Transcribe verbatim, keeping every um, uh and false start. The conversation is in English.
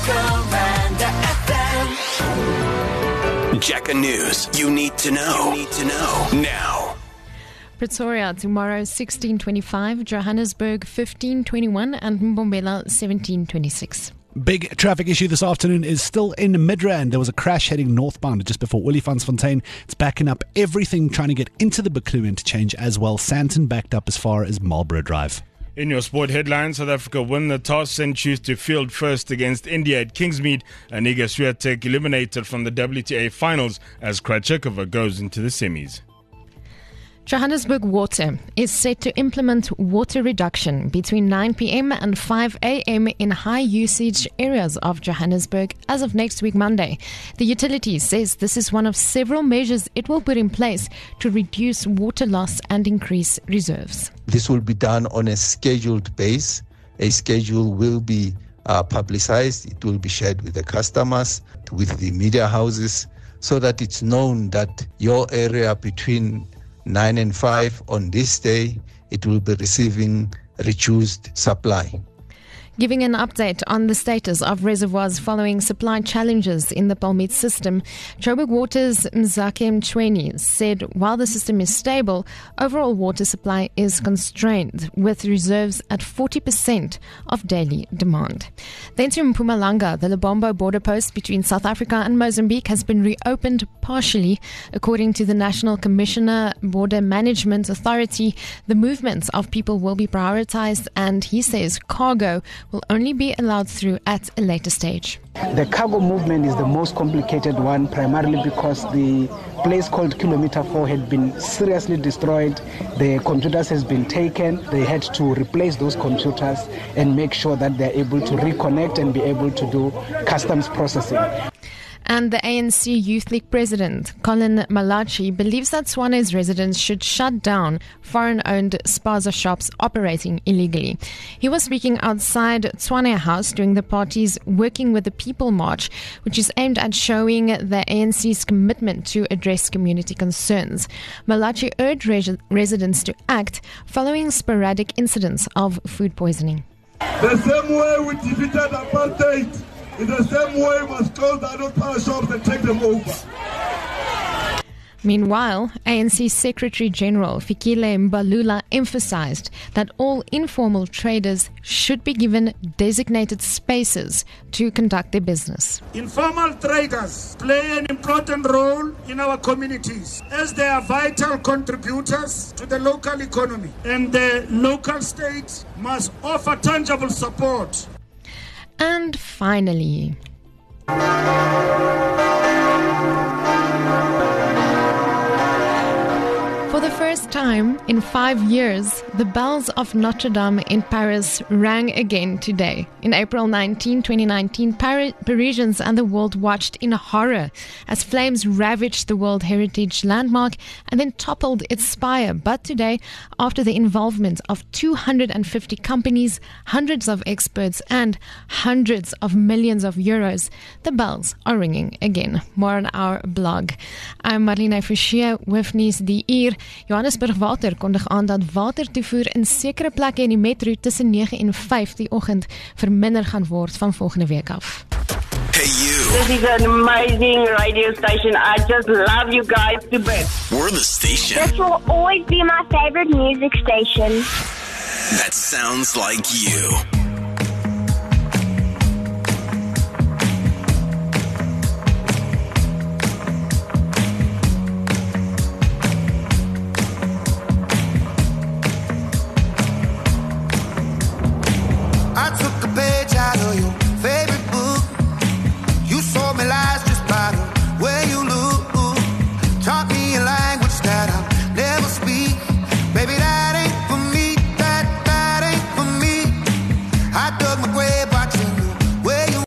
Jacaranda F M. Jaca News. You need to know. You need to know now. Pretoria tomorrow sixteen twenty-five, Johannesburg fifteen twenty-one, and Mbombela seventeen twenty-six. Big traffic issue this afternoon is still in Midrand. There was a crash heading northbound just before Olifantsfontein. It's backing up everything trying to get into the Buccleuch interchange as well. Sandton backed up as far as Marlborough Drive. In your sport headlines, South Africa win the toss and choose to field first against India at Kingsmead. And Iga Swiatek eliminated from the W T A finals as Krajcikova goes into the semis. Johannesburg Water is set to implement water reduction between nine p.m. and five a.m. in high-usage areas of Johannesburg as of next week Monday. The utility says this is one of several measures it will put in place to reduce water loss and increase reserves. This will be done on a scheduled base. A schedule will be uh, publicized. It will be shared with the customers, with the media houses, so that it's known that your area between nine and five on this day, it will be receiving reduced supply. Giving an update on the status of reservoirs following supply challenges in the Palmit system, Joburg Water's Mzake Mchweni said while the system is stable, overall water supply is constrained, with reserves at forty percent of daily demand. Then to Mpumalanga, the Lebombo border post between South Africa and Mozambique has been reopened partially. According to the National Commissioner Border Management Authority, the movements of people will be prioritized, and he says cargo will only be allowed through at a later stage. The cargo movement is the most complicated one, primarily because the place called Kilometer four had been seriously destroyed. The computers has been taken. They had to replace those computers and make sure that they're able to reconnect and be able to do customs processing. And the A N C Youth League president, Colin Malachi, believes that Tshwane's residents should shut down foreign-owned spaza shops operating illegally. He was speaking outside Tshwane House during the party's Working with the People March, which is aimed at showing the A N C's commitment to address community concerns. Malachi urged res- residents to act following sporadic incidents of food poisoning. The same way we defeated apartheid, in the same way we must close the adult power shops and take them over. Meanwhile, A N C Secretary General Fikile Mbalula emphasized that all informal traders should be given designated spaces to conduct their business. Informal traders play an important role in our communities as they are vital contributors to the local economy, and the local state must offer tangible support. And finally, for the first time in five years, the bells of Notre Dame in Paris rang again today. In April nineteenth, twenty nineteen, Paris, Parisians and the world watched in horror as flames ravaged the World Heritage Landmark and then toppled its spire. But today, after the involvement of two hundred fifty companies, hundreds of experts and hundreds of millions of euros, the bells are ringing again. More on our blog. I'm Marlene Forshey, hoofnuus die uur. Johannesburg Water kondig aan dat watertoevoer in sekere plekke in die metro tussen nege en vyf die oggend verminder gaan word van volgende week af. Hey you. This is an amazing radio station. I just love you guys to bits. We're the station. This will always be my favorite music station. That sounds like you.